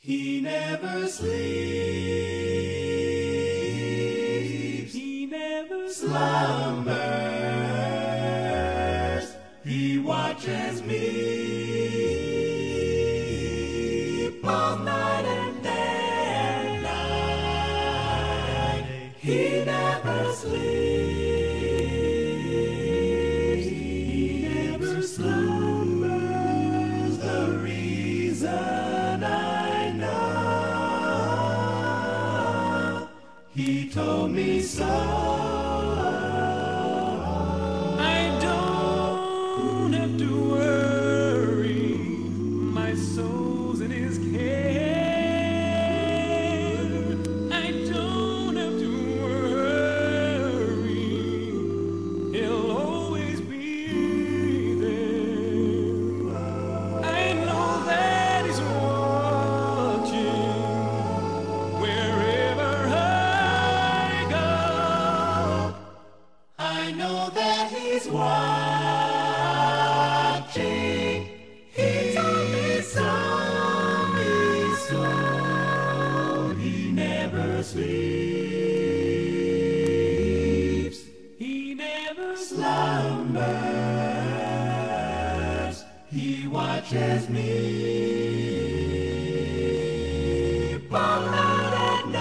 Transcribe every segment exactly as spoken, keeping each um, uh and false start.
He never sleeps. He never slumbers. He watches me both night and day. Night. He never sleeps. He never slumbers. The reason I know, he told me so. I don't have to worry, my soul's in his care. I don't have to worry, he'll always be there. I know that he's watching wherever I go. I know that he's watching. He told me so, me so. He never sleeps. He never slumbers. He watches me both night and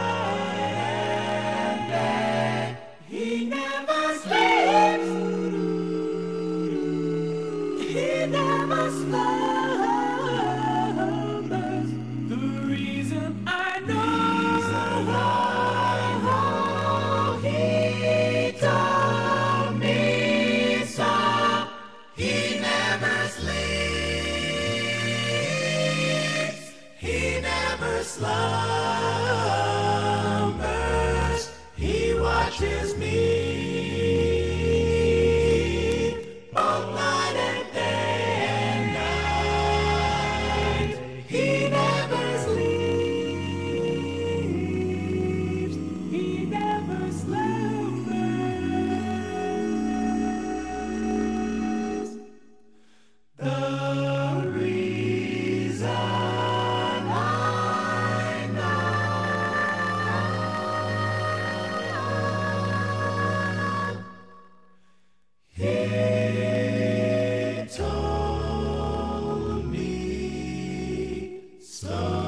day. He never sleeps. He never slumbers. The reason I know, he told me so. He never sleeps. He never slumbers. He watches me both night and day and night. He never sleeps. He never slumbers. The reason I know, he told me so.